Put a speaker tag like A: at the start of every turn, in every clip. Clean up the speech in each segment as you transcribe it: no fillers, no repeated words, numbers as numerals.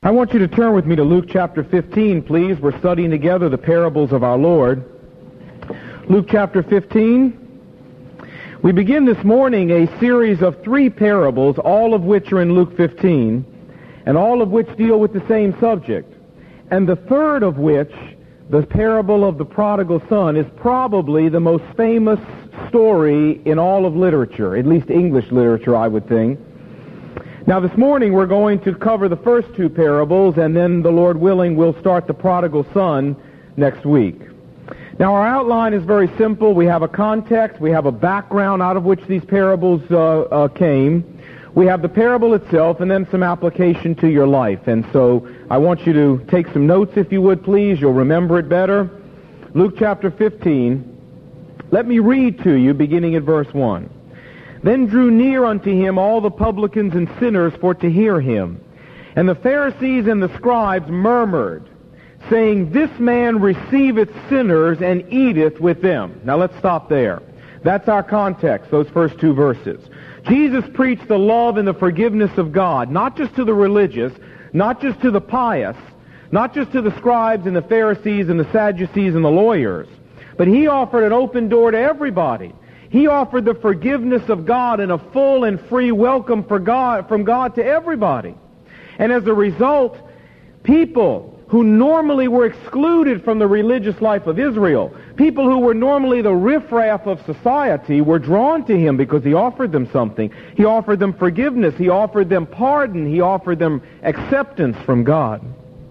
A: I want you to turn with me to Luke chapter 15, please. We're studying together the parables of our Lord. Luke chapter 15. We begin this morning a series of 3 parables, all of which are in Luke 15, and all of which deal with the same subject. And the third of which, the parable of the prodigal son, is probably the most famous story in all of literature, at least English literature, I would think. Now this morning we're going to cover the first 2 parables, and then the Lord willing we'll start the prodigal son next week. Now our outline is very simple. We have a context, we have a background out of which these parables came. We have the parable itself and then some application to your life. And so I want you to take some notes if you would please. You'll remember it better. Luke chapter 15. Let me read to you beginning at verse 1. Then drew near unto him all the publicans and sinners for to hear him. And the Pharisees and the scribes murmured, saying, This man receiveth sinners and eateth with them. Now let's stop there. That's our context, those first 2 verses. Jesus preached the love and the forgiveness of God, not just to the religious, not just to the pious, not just to the scribes and the Pharisees and the Sadducees and the lawyers, but he offered an open door to everybody. He offered the forgiveness of God and a full and free welcome from God to everybody. And as a result, people who normally were excluded from the religious life of Israel, people who were normally the riffraff of society, were drawn to him because he offered them something. He offered them forgiveness. He offered them pardon. He offered them acceptance from God.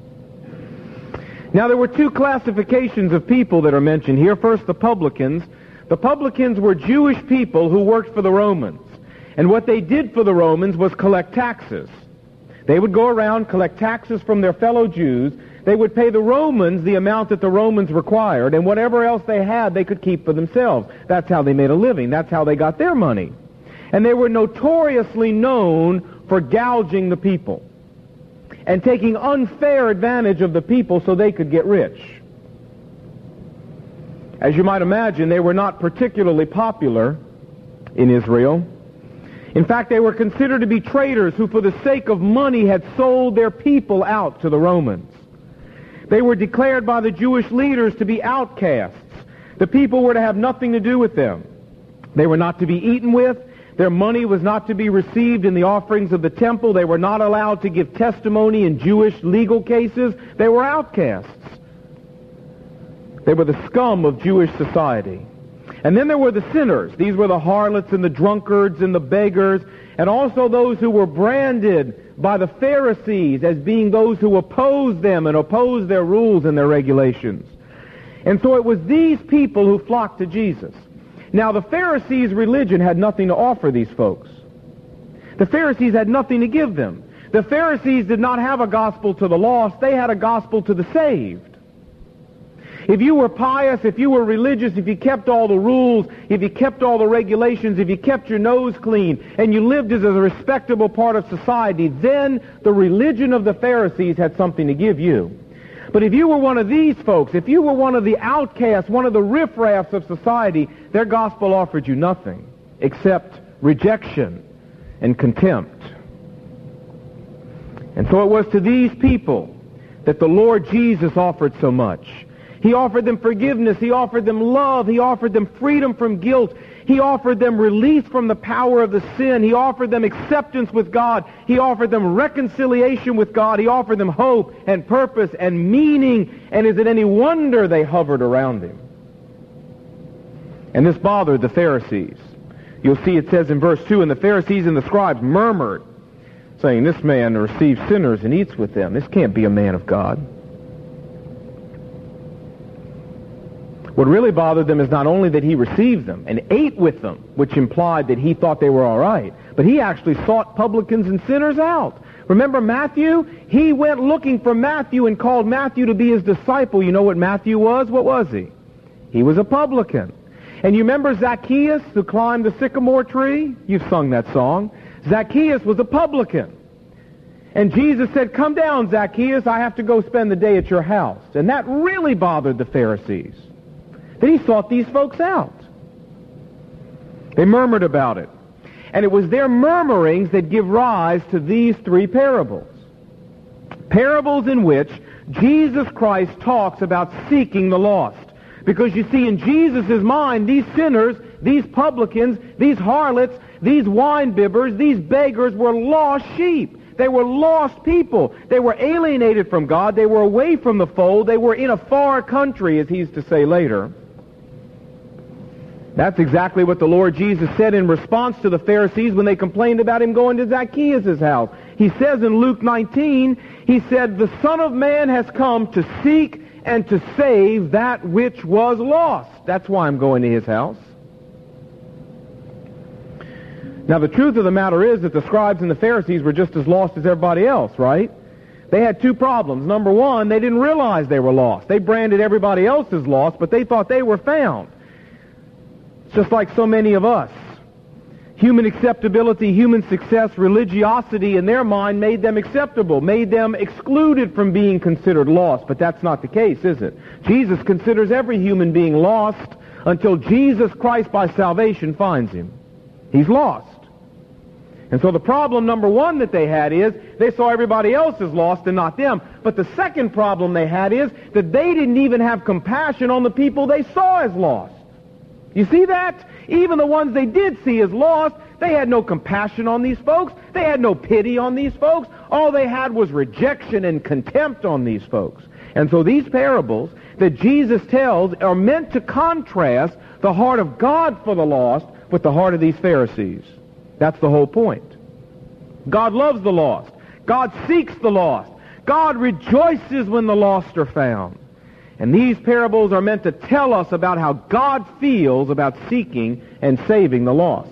A: Now there were 2 classifications of people that are mentioned here. First, the publicans. The publicans were Jewish people who worked for the Romans. And what they did for the Romans was collect taxes. They would go around, collect taxes from their fellow Jews. They would pay the Romans the amount that the Romans required, and whatever else they had, they could keep for themselves. That's how they made a living. That's how they got their money. And they were notoriously known for gouging the people and taking unfair advantage of the people so they could get rich. As you might imagine, they were not particularly popular in Israel. In fact, they were considered to be traitors who, for the sake of money, had sold their people out to the Romans. They were declared by the Jewish leaders to be outcasts. The people were to have nothing to do with them. They were not to be eaten with. Their money was not to be received in the offerings of the temple. They were not allowed to give testimony in Jewish legal cases. They were outcasts. They were the scum of Jewish society. And then there were the sinners. These were the harlots and the drunkards and the beggars, and also those who were branded by the Pharisees as being those who opposed them and opposed their rules and their regulations. And so it was these people who flocked to Jesus. Now the Pharisees' religion had nothing to offer these folks. The Pharisees had nothing to give them. The Pharisees did not have a gospel to the lost. They had a gospel to the saved. If you were pious, if you were religious, if you kept all the rules, if you kept all the regulations, if you kept your nose clean, and you lived as a respectable part of society, then the religion of the Pharisees had something to give you. But if you were one of these folks, if you were one of the outcasts, one of the riffraffs of society, their gospel offered you nothing except rejection and contempt. And so it was to these people that the Lord Jesus offered so much. He offered them forgiveness. He offered them love. He offered them freedom from guilt. He offered them release from the power of the sin. He offered them acceptance with God. He offered them reconciliation with God. He offered them hope and purpose and meaning. And is it any wonder they hovered around him? And this bothered the Pharisees. You'll see it says in verse 2, And the Pharisees and the scribes murmured, saying, This man receives sinners and eats with them. This can't be a man of God. What really bothered them is not only that he received them and ate with them, which implied that he thought they were all right, but he actually sought publicans and sinners out. Remember Matthew? He went looking for Matthew and called Matthew to be his disciple. You know what Matthew was? What was he? He was a publican. And you remember Zacchaeus who climbed the sycamore tree? You've sung that song. Zacchaeus was a publican. And Jesus said, Come down, Zacchaeus, I have to go spend the day at your house. And that really bothered the Pharisees. Then he sought these folks out. They murmured about it. And it was their murmurings that give rise to these 3 parables. Parables in which Jesus Christ talks about seeking the lost. Because you see, in Jesus' mind, these sinners, these publicans, these harlots, these wine bibbers, these beggars were lost sheep. They were lost people. They were alienated from God. They were away from the fold. They were in a far country, as he's to say later. That's exactly what the Lord Jesus said in response to the Pharisees when they complained about him going to Zacchaeus' house. He says in Luke 19, he said, "The Son of Man has come to seek and to save that which was lost." That's why I'm going to his house. Now, the truth of the matter is that the scribes and the Pharisees were just as lost as everybody else, right? They had two problems. Number one, they didn't realize they were lost. They branded everybody else as lost, but they thought they were found. Just like so many of us. Human acceptability, human success, religiosity in their mind made them acceptable, made them excluded from being considered lost. But that's not the case, is it? Jesus considers every human being lost until Jesus Christ by salvation finds him. He's lost. And so the problem number one that they had is they saw everybody else as lost and not them. But the second problem they had is that they didn't even have compassion on the people they saw as lost. You see that? Even the ones they did see as lost, they had no compassion on these folks. They had no pity on these folks. All they had was rejection and contempt on these folks. And so these parables that Jesus tells are meant to contrast the heart of God for the lost with the heart of these Pharisees. That's the whole point. God loves the lost. God seeks the lost. God rejoices when the lost are found. And these parables are meant to tell us about how God feels about seeking and saving the lost.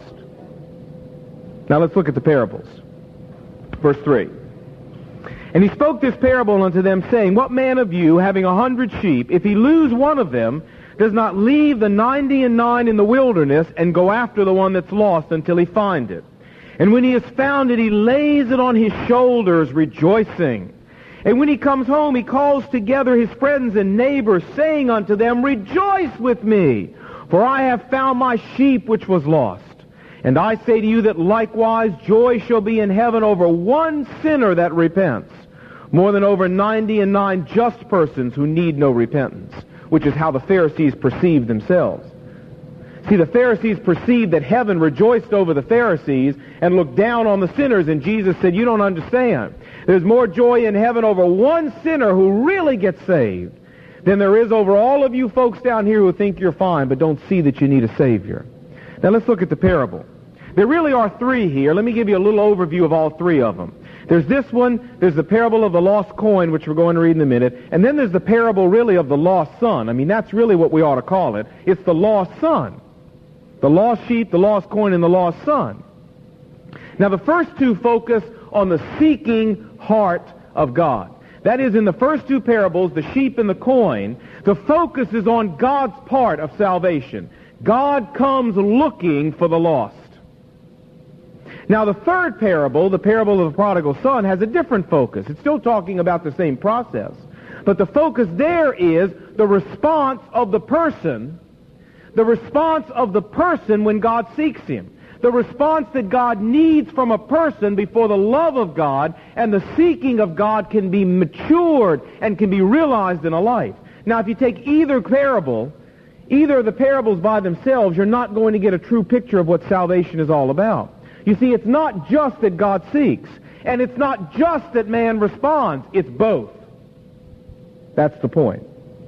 A: Now let's look at the parables. Verse 3. "And he spoke this parable unto them, saying, What man of you, having 100 sheep, if he lose one of them, does not leave the 99 in the wilderness and go after the one that's lost until he find it? And when he has found it, he lays it on his shoulders, rejoicing. And when he comes home, he calls together his friends and neighbors, saying unto them, Rejoice with me, for I have found my sheep which was lost. And I say to you that likewise joy shall be in heaven over one sinner that repents, more than over 99 just persons who need no repentance," which is how the Pharisees perceived themselves. See, the Pharisees perceived that heaven rejoiced over the Pharisees and looked down on the sinners, and Jesus said, "You don't understand. There's more joy in heaven over one sinner who really gets saved than there is over all of you folks down here who think you're fine but don't see that you need a Savior." Now let's look at the parable. There really are three here. Let me give you a little overview of all three of them. There's this one, there's the parable of the lost coin, which we're going to read in a minute, and then there's the parable really of the lost son. I mean, that's really what we ought to call it. It's the lost son. The lost sheep, the lost coin, and the lost son. Now the first two focus on the seeking heart of God. That is, in the first two parables, the sheep and the coin, the focus is on God's part of salvation. God comes looking for the lost. Now the third parable, the parable of the prodigal son, has a different focus. It's still talking about the same process. But the focus there is the response of the person, when God seeks him. The response that God needs from a person before the love of God and the seeking of God can be matured and can be realized in a life. Now, if you take either parable, either of the parables by themselves, you're not going to get a true picture of what salvation is all about. You see, it's not just that God seeks, and it's not just that man responds. It's both. That's the point.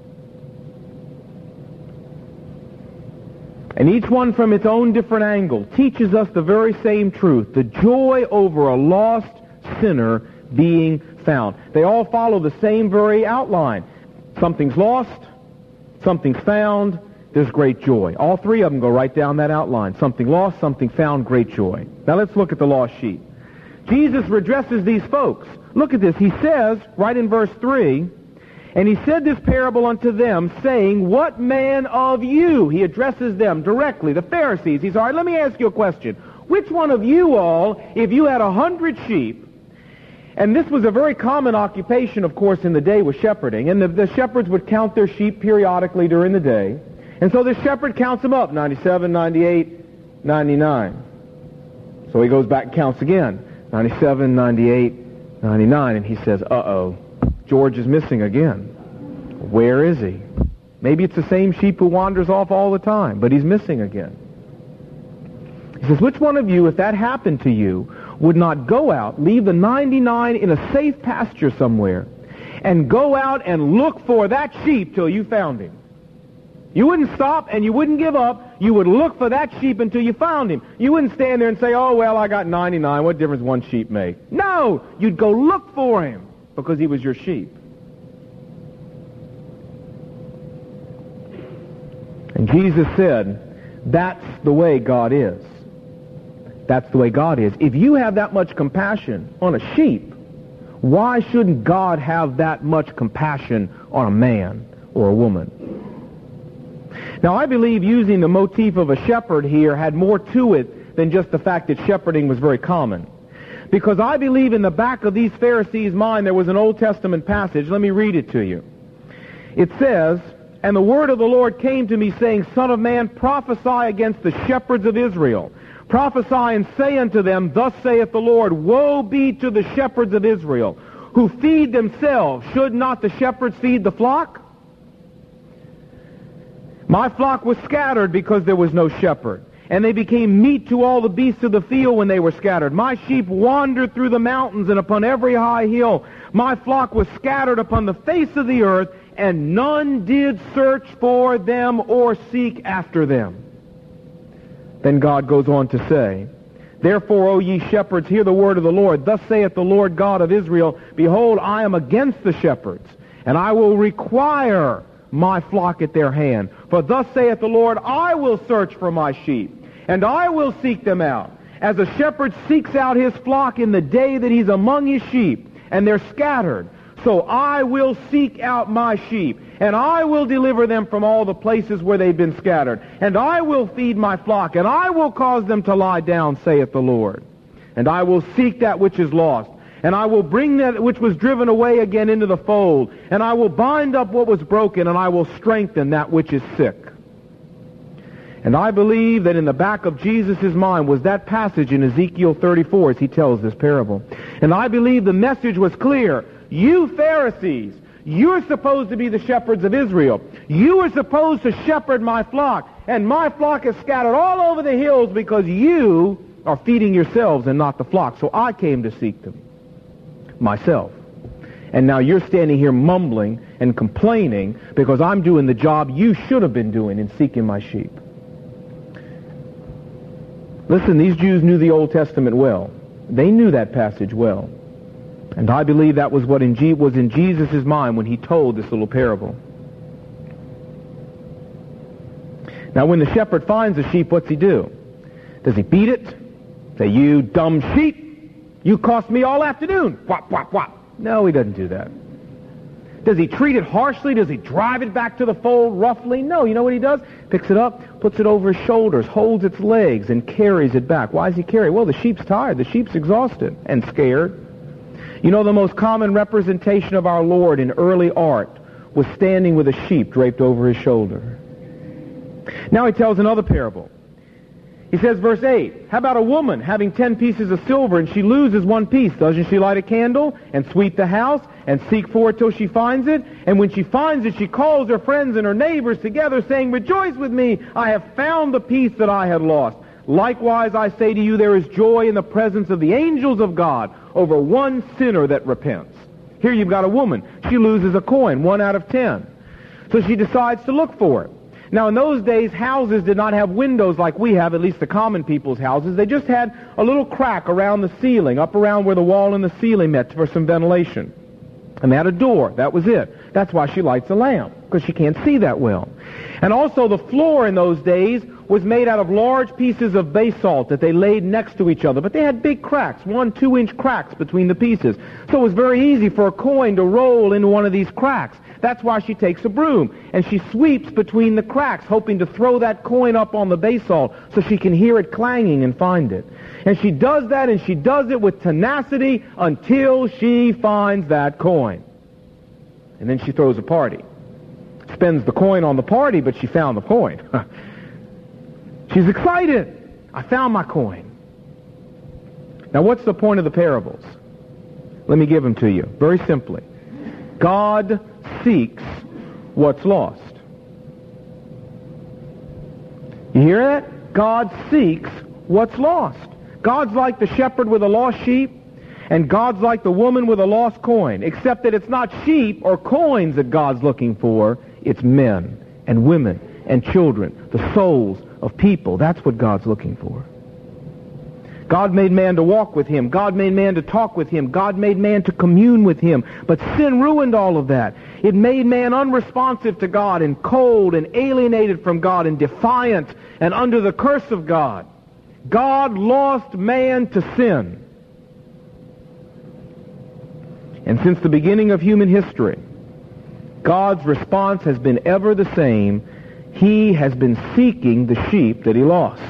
A: And each one from its own different angle teaches us the very same truth, the joy over a lost sinner being found. They all follow the same very outline. Something's lost, something's found, there's great joy. All three of them go right down that outline. Something lost, something found, great joy. Now let's look at the lost sheep. Jesus addresses these folks. Look at this. He says, right in verse 3, "And he said this parable unto them, saying, What man of you?" He addresses them directly, the Pharisees. He's, all right, let me ask you a question. Which one of you all, if you had 100 sheep, and this was a very common occupation, of course, in the day, was shepherding, and the shepherds would count their sheep periodically during the day, and so the shepherd counts them up, 97, 98, 99. So he goes back and counts again, 97, 98, 99. And he says, uh-oh, George is missing again. Where is he? Maybe it's the same sheep who wanders off all the time, but he's missing again. He says, which one of you, if that happened to you, would not go out, leave the 99 in a safe pasture somewhere, and go out and look for that sheep till you found him? You wouldn't stop and you wouldn't give up. You would look for that sheep until you found him. You wouldn't stand there and say, oh, well, I got 99. What difference one sheep make? No, you'd go look for him because he was your sheep. And Jesus said, that's the way God is. That's the way God is. If you have that much compassion on a sheep, why shouldn't God have that much compassion on a man or a woman? Now, I believe using the motif of a shepherd here had more to it than just the fact that shepherding was very common. Because I believe in the back of these Pharisees' mind there was an Old Testament passage. Let me read it to you. It says, and the word of the Lord came to me, saying, Son of man, prophesy against the shepherds of Israel. Prophesy and say unto them, Thus saith the Lord, Woe be to the shepherds of Israel, who feed themselves. Should not the shepherds feed the flock? My flock was scattered because there was no shepherd, and they became meat to all the beasts of the field when they were scattered. My sheep wandered through the mountains and upon every high hill. My flock was scattered upon the face of the earth, and none did search for them or seek after them. Then God goes on to say, Therefore, O ye shepherds, hear the word of the Lord. Thus saith the Lord God of Israel, Behold, I am against the shepherds, and I will require my flock at their hand. For thus saith the Lord, I will search for my sheep, and I will seek them out, as a shepherd seeks out his flock in the day that he's among his sheep, and they're scattered. So I will seek out my sheep, and I will deliver them from all the places where they've been scattered, and I will feed my flock, and I will cause them to lie down, saith the Lord. And I will seek that which is lost, and I will bring that which was driven away again into the fold, and I will bind up what was broken, and I will strengthen that which is sick. And I believe that in the back of Jesus' mind was that passage in Ezekiel 34 as he tells this parable. And I believe the message was clear. You Pharisees, you're supposed to be the shepherds of Israel. You are supposed to shepherd my flock, and my flock is scattered all over the hills because you are feeding yourselves and not the flock. So I came to seek them myself. And now you're standing here mumbling and complaining because I'm doing the job you should have been doing in seeking my sheep. Listen, these Jews knew the Old Testament well. They knew that passage well. And I believe that was what was in Jesus' mind when he told this little parable. Now, when the shepherd finds a sheep, what's he do? Does he beat it? Say, you dumb sheep, you cost me all afternoon. Whop, whop, whop. No, he doesn't do that. Does he treat it harshly? Does he drive it back to the fold roughly? No, you know what he does? Picks it up, puts it over his shoulders, holds its legs, and carries it back. Why does he carry it? Well, the sheep's tired. The sheep's exhausted and scared. You know, the most common representation of our Lord in early art was standing with a sheep draped over his shoulder. Now he tells another parable. He says, verse 8, how about a woman having 10 pieces of silver and she loses one piece? Doesn't she light a candle and sweep the house and seek for it till she finds it? And when she finds it, she calls her friends and her neighbors together, saying, Rejoice with me, I have found the piece that I had lost. Likewise, I say to you, there is joy in the presence of the angels of God over one sinner that repents. Here you've got a woman. She loses a coin, 1 out of 10. So she decides to look for it. Now, in those days, houses did not have windows like we have, at least the common people's houses. They just had a little crack around the ceiling, up around where the wall and the ceiling met for some ventilation. And they had a door. That was it. That's why she lights a lamp, because she can't see that well. And also the floor in those days was made out of large pieces of basalt that they laid next to each other. But they had big cracks, 1-2-inch cracks between the pieces. So it was very easy for a coin to roll into one of these cracks. That's why she takes a broom, and she sweeps between the cracks, hoping to throw that coin up on the basalt so she can hear it clanging and find it. And she does that, and she does it with tenacity until she finds that coin. And then she throws a party. Spends the coin on the party, but she found the coin. She's excited. I found my coin. Now, what's the point of the parables? Let me give them to you, very simply. God seeks what's lost. You hear that? God seeks what's lost. God's like the shepherd with a lost sheep, and God's like the woman with a lost coin, except that it's not sheep or coins that God's looking for, it's men and women and children, the souls of people. That's what God's looking for. God made man to walk with him. God made man to talk with him. God made man to commune with him. But sin ruined all of that. It made man unresponsive to God and cold and alienated from God and defiant and under the curse of God. God lost man to sin. And since the beginning of human history, God's response has been ever the same. He has been seeking the sheep that he lost.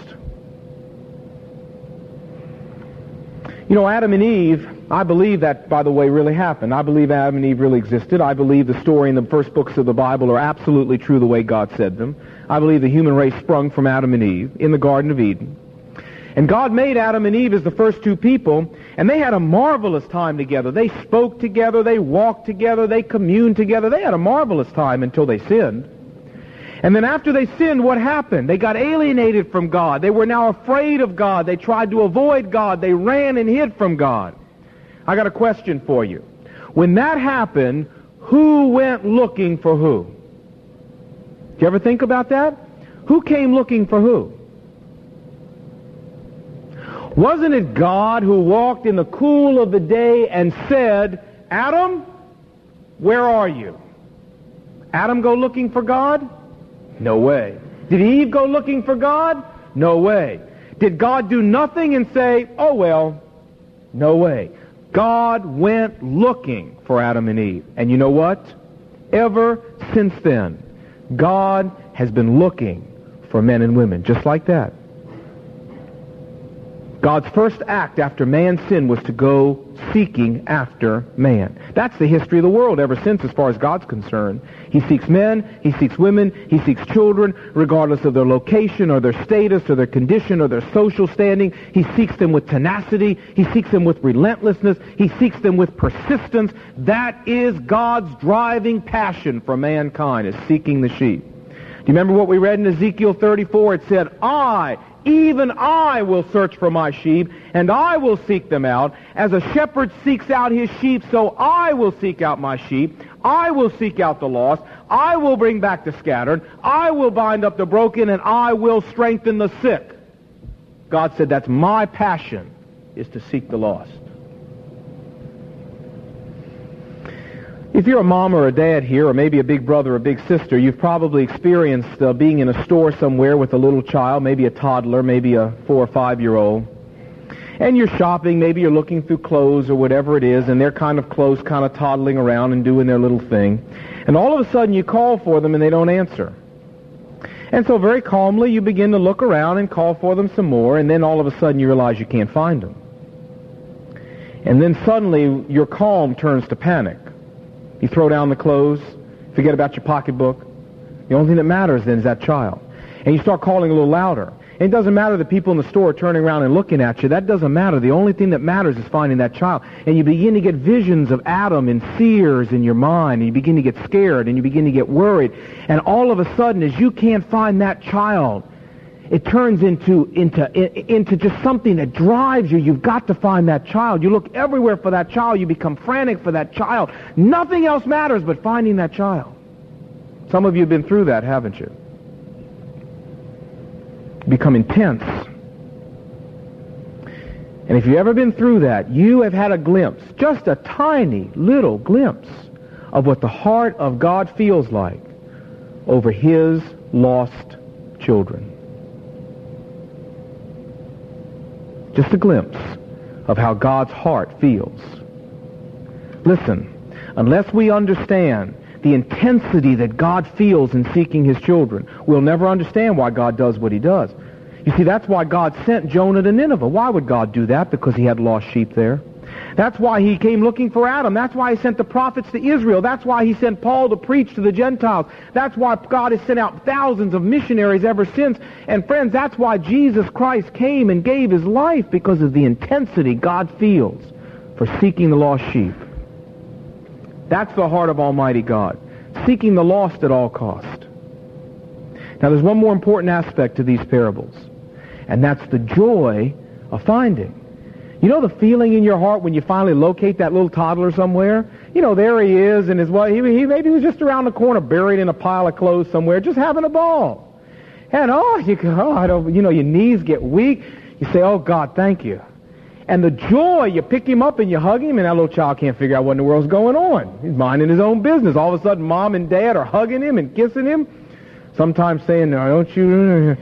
A: You know, Adam and Eve, I believe that, by the way, really happened. I believe Adam and Eve really existed. I believe the story in the first books of the Bible are absolutely true the way God said them. I believe the human race sprung from Adam and Eve in the Garden of Eden. And God made Adam and Eve as the first two people, and they had a marvelous time together. They spoke together, they walked together, they communed together. They had a marvelous time until they sinned. And then after they sinned, what happened? They got alienated from God. They were now afraid of God. They tried to avoid God. They ran and hid from God. I got a question for you. When that happened, who went looking for who? Do you ever think about that? Who came looking for who? Wasn't it God who walked in the cool of the day and said, Adam, where are you? Adam go looking for God? No way. Did Eve go looking for God? No way. Did God do nothing and say, oh well? No way. God went looking for Adam and Eve. And you know what? Ever since then, God has been looking for men and women, just like that. God's first act after man's sin was to go seeking after man. That's the history of the world ever since, as far as God's concerned. He seeks men, he seeks women, he seeks children, regardless of their location or their status or their condition or their social standing. He seeks them with tenacity. He seeks them with relentlessness. He seeks them with persistence. That is God's driving passion for mankind, is seeking the sheep. Do you remember what we read in Ezekiel 34? It said, even I will search for my sheep, and I will seek them out. As a shepherd seeks out his sheep, so I will seek out my sheep. I will seek out the lost. I will bring back the scattered. I will bind up the broken, and I will strengthen the sick. God said, that's my passion, is to seek the lost. If you're a mom or a dad here, or maybe a big brother or a big sister, you've probably experienced being in a store somewhere with a little child, maybe a toddler, maybe a 4 or 5-year-old. And you're shopping, maybe you're looking through clothes or whatever it is, and they're kind of close, kind of toddling around and doing their little thing. And all of a sudden you call for them and they don't answer. And so very calmly you begin to look around and call for them some more, and then all of a sudden you realize you can't find them. And then suddenly your calm turns to panic. You throw down the clothes, forget about your pocketbook. The only thing that matters then is that child. And you start calling a little louder. And it doesn't matter the people in the store turning around and looking at you. That doesn't matter. The only thing that matters is finding that child. And you begin to get visions of Adam and Sears in your mind. And you begin to get scared and you begin to get worried. And all of a sudden, as you can't find that child, it turns into just something that drives you. You've got to find that child. You look everywhere for that child. You become frantic for that child. Nothing else matters but finding that child. Some of you have been through that, haven't you? Become intense. And if you've ever been through that, you have had a glimpse, just a tiny little glimpse, of what the heart of God feels like over his lost children. Just a glimpse of how God's heart feels. Listen, unless we understand the intensity that God feels in seeking his children, we'll never understand why God does what he does. You see, that's why God sent Jonah to Nineveh. Why would God do that? Because he had lost sheep there. That's why he came looking for Adam. That's why he sent the prophets to Israel. That's why he sent Paul to preach to the Gentiles. That's why God has sent out thousands of missionaries ever since. And friends, that's why Jesus Christ came and gave his life, because of the intensity God feels for seeking the lost sheep. That's the heart of Almighty God, seeking the lost at all cost. Now there's one more important aspect to these parables, and that's the joy of finding. You know the feeling in your heart when you finally locate that little toddler somewhere? You know, there he is, and his wife, he maybe was just around the corner, buried in a pile of clothes somewhere, just having a ball. And your knees get weak. You say, oh God, thank you. And the joy, you pick him up and you hug him, and that little child can't figure out what in the world's going on. He's minding his own business. All of a sudden, mom and dad are hugging him and kissing him, sometimes saying, no, don't you...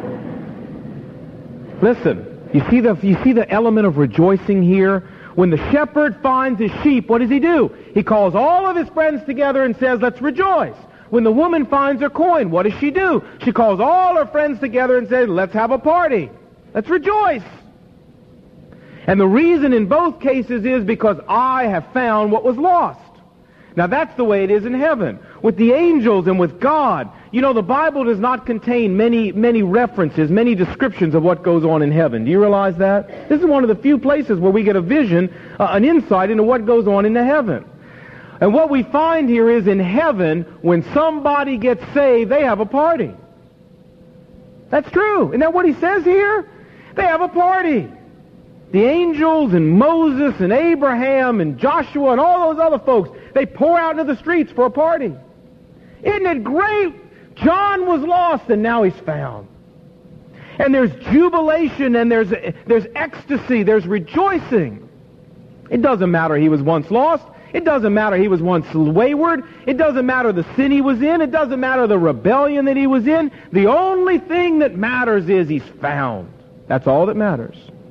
A: Listen, you see the element of rejoicing here? When the shepherd finds his sheep, what does he do? He calls all of his friends together and says, let's rejoice. When the woman finds her coin, what does she do? She calls all her friends together and says, let's have a party. Let's rejoice. And the reason in both cases is because I have found what was lost. Now that's the way it is in heaven. With the angels and with God, you know, the Bible does not contain many references, many descriptions of what goes on in heaven. Do you realize that? This is one of the few places where we get a vision, an insight into what goes on in the heaven. And what we find here is in heaven, when somebody gets saved, they have a party. That's true. Isn't that what he says here? They have a party. The angels and Moses and Abraham and Joshua and all those other folks, they pour out into the streets for a party. Isn't it great? John was lost and now he's found. And there's jubilation and there's ecstasy, there's rejoicing. It doesn't matter he was once lost. It doesn't matter he was once wayward. It doesn't matter the sin he was in. It doesn't matter the rebellion that he was in. The only thing that matters is he's found. That's all that matters.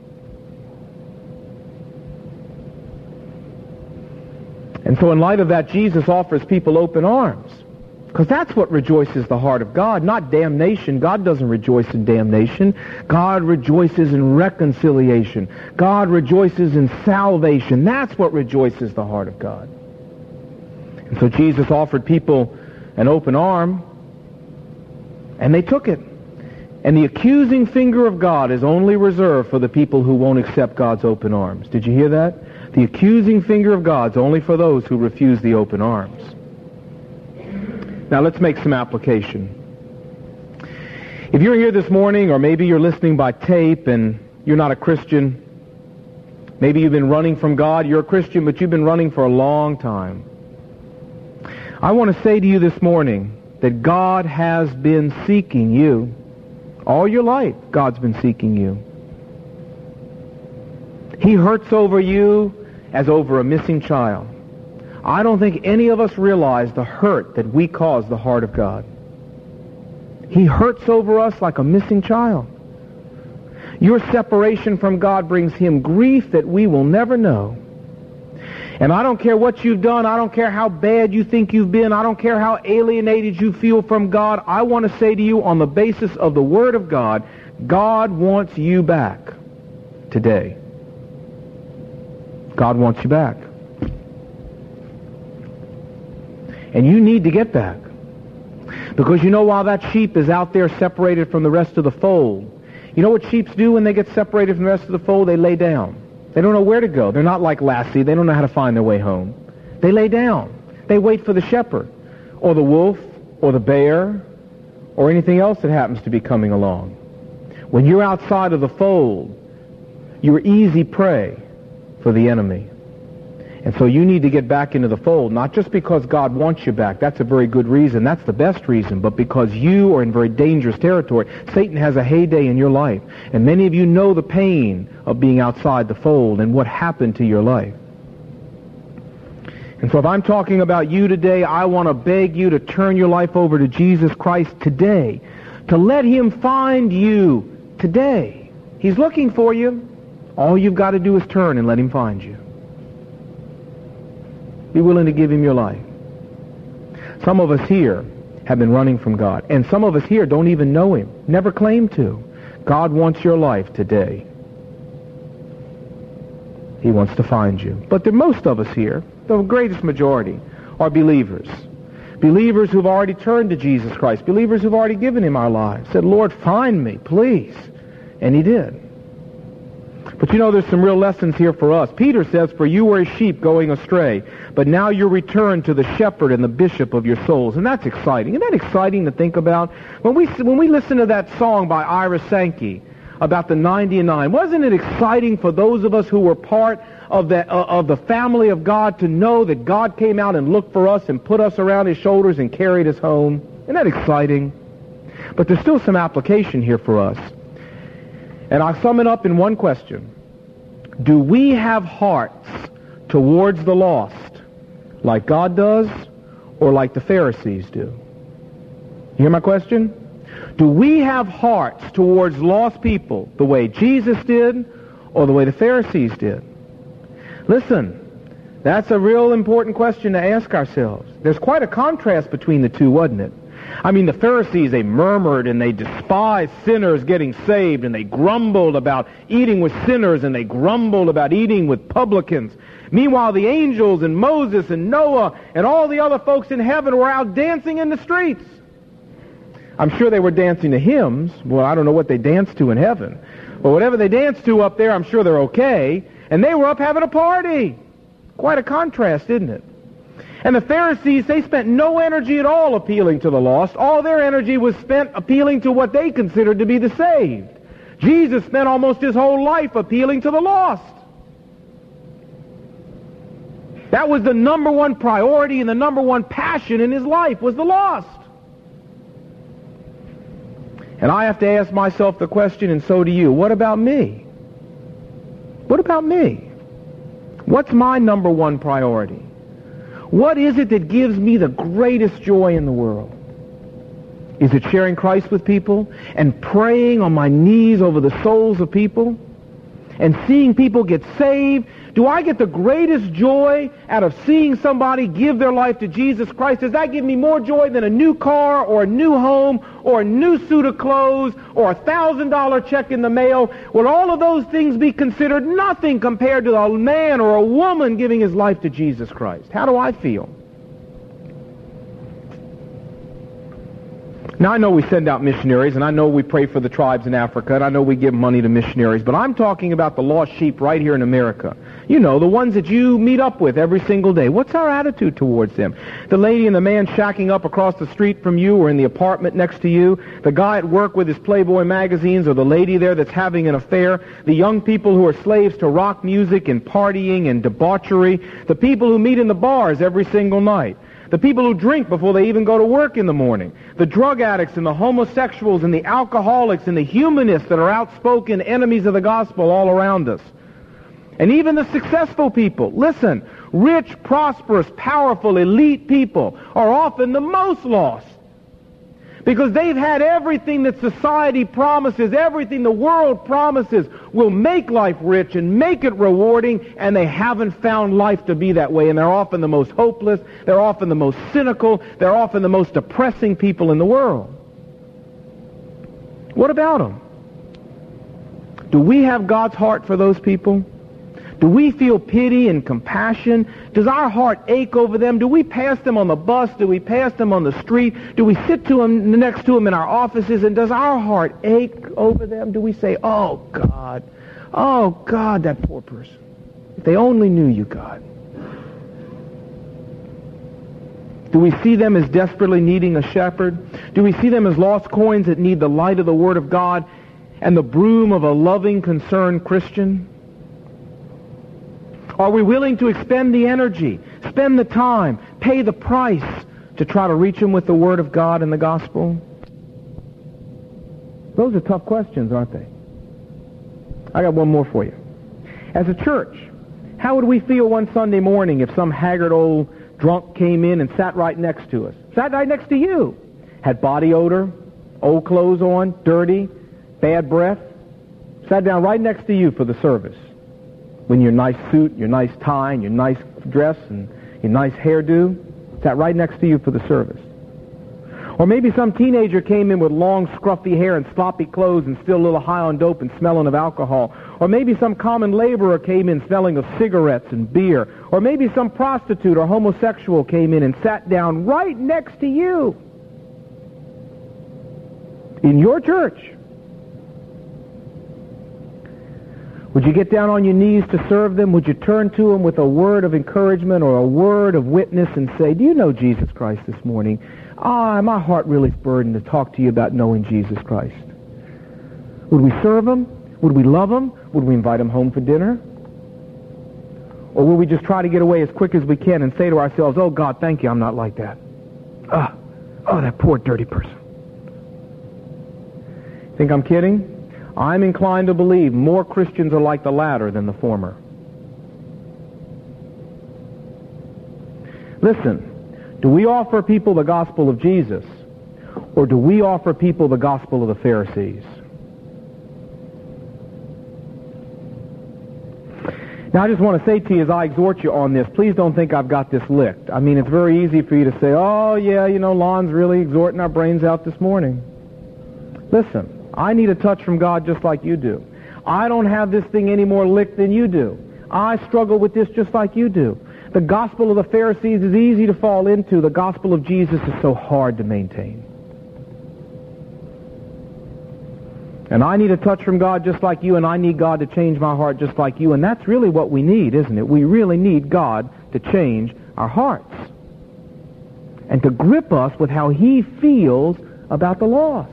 A: And so in light of that, Jesus offers people open arms. Because that's what rejoices the heart of God, not damnation. God doesn't rejoice in damnation. God rejoices in reconciliation. God rejoices in salvation. That's what rejoices the heart of God. And so Jesus offered people an open arm, and they took it. And the accusing finger of God is only reserved for the people who won't accept God's open arms. Did you hear that? The accusing finger of God's only for those who refuse the open arms. Now let's make some application. If you're here this morning, or maybe you're listening by tape and you're not a Christian, maybe you've been running from God, you're a Christian, but you've been running for a long time. I want to say to you this morning that God has been seeking you. All your life, God's been seeking you. He hurts over you as over a missing child. I don't think any of us realize the hurt that we cause the heart of God. He hurts over us like a missing child. Your separation from God brings him grief that we will never know. And I don't care what you've done. I don't care how bad you think you've been. I don't care how alienated you feel from God. I want to say to you, on the basis of the Word of God, God wants you back today. God wants you back. And you need to get back. Because you know, while that sheep is out there separated from the rest of the fold, you know what sheep do when they get separated from the rest of the fold? They lay down. They don't know where to go. They're not like Lassie. They don't know how to find their way home. They lay down. They wait for the shepherd, or the wolf, or the bear, or anything else that happens to be coming along. When you're outside of the fold, you're easy prey for the enemy. And so you need to get back into the fold, not just because God wants you back. That's a very good reason. That's the best reason. But because you are in very dangerous territory. Satan has a heyday in your life. And many of you know the pain of being outside the fold and what happened to your life. And so if I'm talking about you today, I want to beg you to turn your life over to Jesus Christ today. To let him find you today. He's looking for you. All you've got to do is turn and let him find you. Be willing to give him your life. Some of us here have been running from God. And some of us here don't even know him. Never claim to. God wants your life today. He wants to find you. But most of us here, the greatest majority, are believers. Believers who've already turned to Jesus Christ. Believers who've already given him our lives. Said, Lord, find me, please. And he did. But you know, there's some real lessons here for us. Peter says, "For you were a sheep going astray, but now you're returned to the shepherd and the bishop of your souls." And that's exciting. Isn't that exciting to think about? When we listen to that song by Ira Sankey about the 90 and 9, wasn't it exciting for those of us who were part of the family of God to know that God came out and looked for us and put us around his shoulders and carried us home? Isn't that exciting? But there's still some application here for us. And I'll sum it up in one question. Do we have hearts towards the lost like God does or like the Pharisees do? You hear my question? Do we have hearts towards lost people the way Jesus did or the way the Pharisees did? Listen, that's a real important question to ask ourselves. There's quite a contrast between the two, wasn't it? I mean, the Pharisees, they murmured and they despised sinners getting saved, and they grumbled about eating with sinners, and they grumbled about eating with publicans. Meanwhile, the angels and Moses and Noah and all the other folks in heaven were out dancing in the streets. I'm sure they were dancing to hymns. Well, I don't know what they danced to in heaven. But whatever they danced to up there, I'm sure they're okay. And they were up having a party. Quite a contrast, isn't it? And the Pharisees, they spent no energy at all appealing to the lost. All their energy was spent appealing to what they considered to be the saved. Jesus spent almost his whole life appealing to the lost. That was the number one priority and the number one passion in his life, was the lost. And I have to ask myself the question, and so do you, what about me? What about me? What's my number one priority? What is it that gives me the greatest joy in the world? Is it sharing Christ with people and praying on my knees over the souls of people and seeing people get saved? Do I get the greatest joy out of seeing somebody give their life to Jesus Christ? Does that give me more joy than a new car or a new home or a new suit of clothes or a $1,000 check in the mail? Would all of those things be considered nothing compared to a man or a woman giving his life to Jesus Christ? How do I feel? Now, I know we send out missionaries, and I know we pray for the tribes in Africa, and I know we give money to missionaries, but I'm talking about the lost sheep right here in America. You know, the ones that you meet up with every single day. What's our attitude towards them? The lady and the man shacking up across the street from you or in the apartment next to you, the guy at work with his Playboy magazines, or the lady there that's having an affair, the young people who are slaves to rock music and partying and debauchery, the people who meet in the bars every single night, the people who drink before they even go to work in the morning, the drug addicts and the homosexuals and the alcoholics and the humanists that are outspoken enemies of the gospel all around us. And even the successful people. Listen, rich, prosperous, powerful, elite people are often the most lost because they've had everything that society promises, everything the world promises will make life rich and make it rewarding, and they haven't found life to be that way. And they're often the most hopeless, they're often the most cynical, they're often the most depressing people in the world. What about them? Do we have God's heart for those people? Do we feel pity and compassion? Does our heart ache over them? Do we pass them on the bus? Do we pass them on the street? Do we sit next to them in our offices? And does our heart ache over them? Do we say, oh, God, that poor person. If they only knew you, God. Do we see them as desperately needing a shepherd? Do we see them as lost coins that need the light of the Word of God and the broom of a loving, concerned Christian? Are we willing to expend the energy, spend the time, pay the price to try to reach them with the Word of God and the gospel? Those are tough questions, aren't they? I got one more for you. As a church, how would we feel one Sunday morning if some haggard old drunk came in and sat right next to us? Sat right next to you. Had body odor, old clothes on, dirty, bad breath. Sat down right next to you for the service. When your nice suit, your nice tie, and your nice dress, and your nice hairdo, sat right next to you for the service. Or maybe some teenager came in with long, scruffy hair and sloppy clothes and still a little high on dope and smelling of alcohol. Or maybe some common laborer came in smelling of cigarettes and beer. Or maybe some prostitute or homosexual came in and sat down right next to you in your church. Would you get down on your knees to serve them? Would you turn to them with a word of encouragement or a word of witness and say, do you know Jesus Christ this morning? My heart really is burdened to talk to you about knowing Jesus Christ. Would we serve him? Would we love him? Would we invite him home for dinner? Or will we just try to get away as quick as we can and say to ourselves, oh, God, thank you, I'm not like that. Oh, that poor dirty person. Think I'm kidding? I'm inclined to believe more Christians are like the latter than the former. Listen, do we offer people the gospel of Jesus, or do we offer people the gospel of the Pharisees? Now, I just want to say to you as I exhort you on this, please don't think I've got this licked. I mean, it's very easy for you to say, oh, yeah, Lon's really exhorting our brains out this morning. Listen, I need a touch from God just like you do. I don't have this thing any more licked than you do. I struggle with this just like you do. The gospel of the Pharisees is easy to fall into. The gospel of Jesus is so hard to maintain. And I need a touch from God just like you, and I need God to change my heart just like you. And that's really what we need, isn't it? We really need God to change our hearts and to grip us with how he feels about the lost.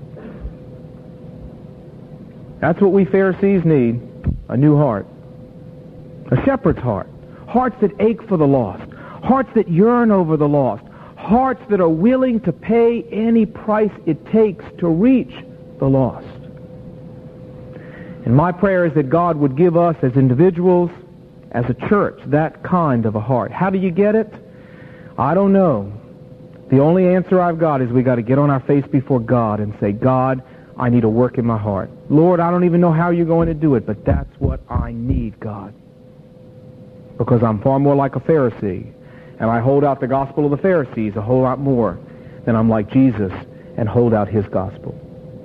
A: That's what we Pharisees need, a new heart, a shepherd's heart, hearts that ache for the lost, hearts that yearn over the lost, hearts that are willing to pay any price it takes to reach the lost. And my prayer is that God would give us as individuals, as a church, that kind of a heart. How do you get it? I don't know. The only answer I've got is we got to get on our face before God and say, God, I need a work in my heart. Lord, I don't even know how you're going to do it, but that's what I need, God. Because I'm far more like a Pharisee, and I hold out the gospel of the Pharisees a whole lot more than I'm like Jesus and hold out his gospel.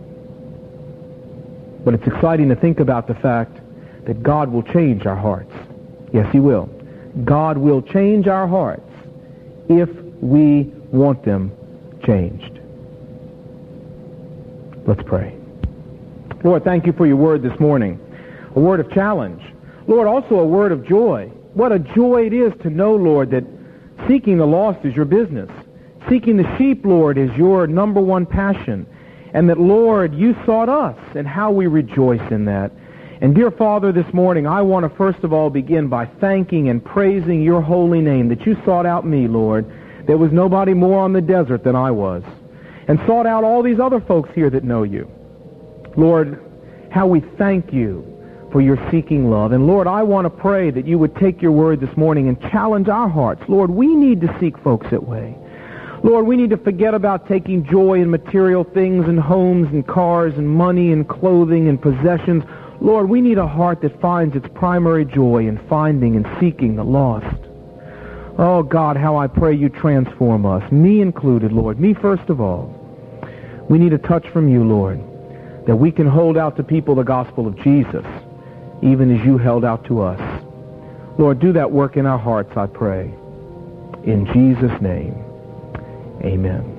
A: But it's exciting to think about the fact that God will change our hearts. Yes, he will. God will change our hearts if we want them changed. Let's pray. Lord, thank you for your word this morning. A word of challenge. Lord, also a word of joy. What a joy it is to know, Lord, that seeking the lost is your business. Seeking the sheep, Lord, is your number one passion. And that, Lord, you sought us, and how we rejoice in that. And dear Father, this morning, I want to first of all begin by thanking and praising your holy name, that you sought out me, Lord. There was nobody more on the desert than I was. And sought out all these other folks here that know you. Lord, how we thank you for your seeking love. And Lord, I want to pray that you would take your word this morning and challenge our hearts. Lord, we need to seek folks that way. Lord, we need to forget about taking joy in material things and homes and cars and money and clothing and possessions. Lord, we need a heart that finds its primary joy in finding and seeking the lost. Oh, God, how I pray you transform us, me included, Lord, me first of all. We need a touch from you, Lord, that we can hold out to people the gospel of Jesus, even as you held out to us. Lord, do that work in our hearts, I pray. In Jesus' name. Amen.